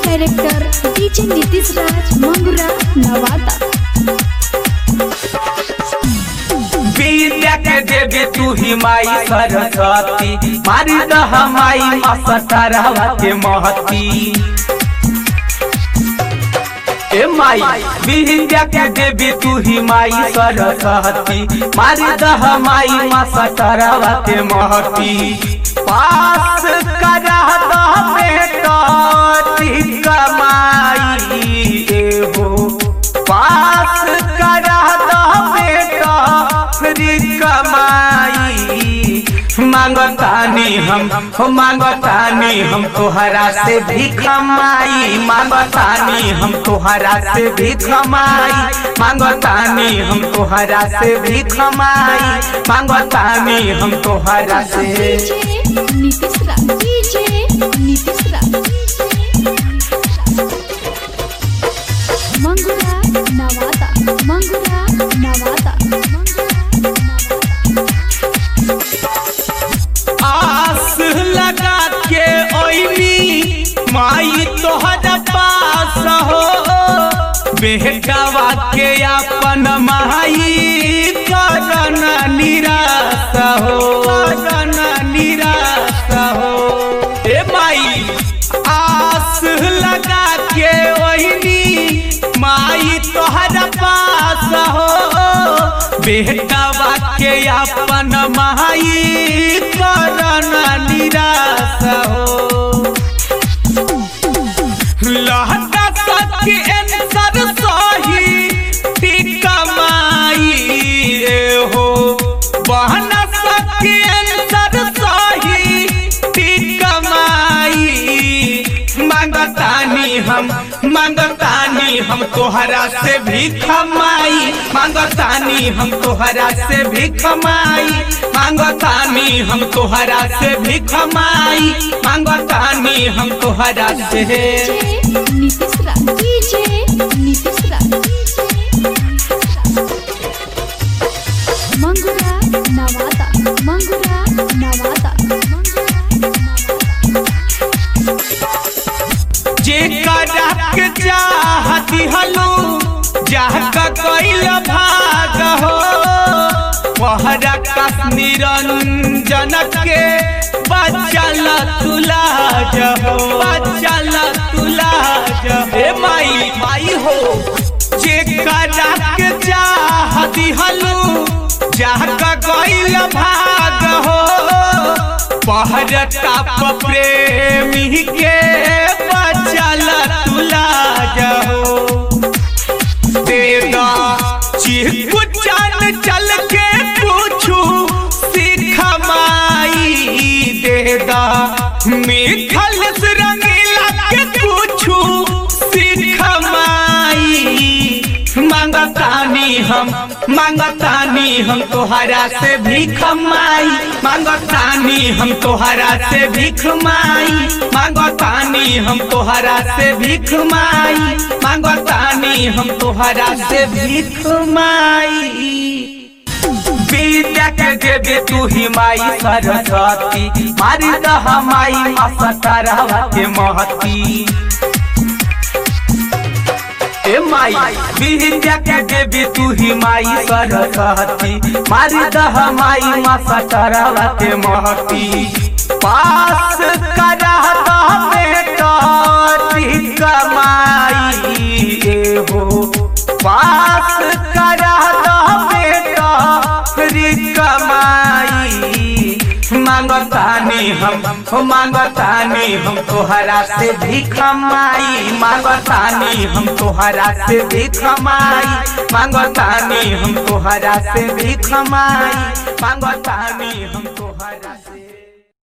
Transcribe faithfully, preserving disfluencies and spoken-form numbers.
Director DJ Nitish Raj Mangura Nawada. विद्या के देवी तू ही माई सरस्वती, मारी दह माई मसतरवा के महती। ए माई विद्या के देवी तू ही माई सरस्वती, मारी दह माई मसतरवा के महती। पास करा दह बेटा कमाई एहो, पास करा दह बेटा कमाई। मांगतानी हम हो मांगतानी हम तोहरा से भी कमाई, मांगतानी हम तोहरा से भी कमाई, मांगतानी हम तोहरा से भी कमाई, मांगतानी हम तोहरा से। नीतीश राज डीजे नीतीश राज मंगुरा नवादा मंगुरा नवादा। आस लगा के ओइनी माई तोहरा पास हो, बेटावा के अपन माई करन निराश हो, करन निराश हो। ए माई आस लगा के ओइनी माई तोहरा पास हो, बेटावा के अपन माई करन निराश हो। लहका सच एंसर सही टिकमाई हो, बहन सच एंसर सही टिकमाई। मांगतानी हम मांगतानी हम तोहरा से भी कमाई, मांगतानी हम तोहरा से भी कमाई, मांगतानी हम तोहरा से भी कमाई, मांगतानी हम तोहरा से। नीतीश राज डीजे नीतीश राज मंगुरा नवादा मंगुरा नवादा। जेकरा के चाहती हलो जाहका कइल भाग हो, पहरा कश्मीर निरंजन के बचल तुलाज हो, बचल तुलाज। ए माई माई हो जेकरा के चाहती हलो जाहका कइल भाग हो, पहरा ताप प्रेमी के बचल तुलाज हो। देदा चिहकु चल चल के पूछू सीख माई, देदा मिठल रंगीला के पूछू सीख माई। मांगतानी हम मांगतानी हम तोहरा से भी कमाई, मांगतानी हम तोहरा से भी कमाई, मांगतानी हम तोहरा से भी कमाई, मांगतानी हम तोहरा से भी कमाई। विद्या के देवी तू ही माई सरस्वती, मारी दह माई मसतरवा के महती। ए माई विद्या के देवी तू ही माई सरस्वती, मारी दह माई मसतरवा के महती। पास करा दह बेटा कमाई एहो, पास करा दह बेटा कमाई। मांगतानी हम हो मांगतानी हम तोहरा से भी कमाई, मांगतानी हम तोहरा से भी कमाई, मांगतानी हम तोहरा से भी कमाई, मांगतानी हम तोहरा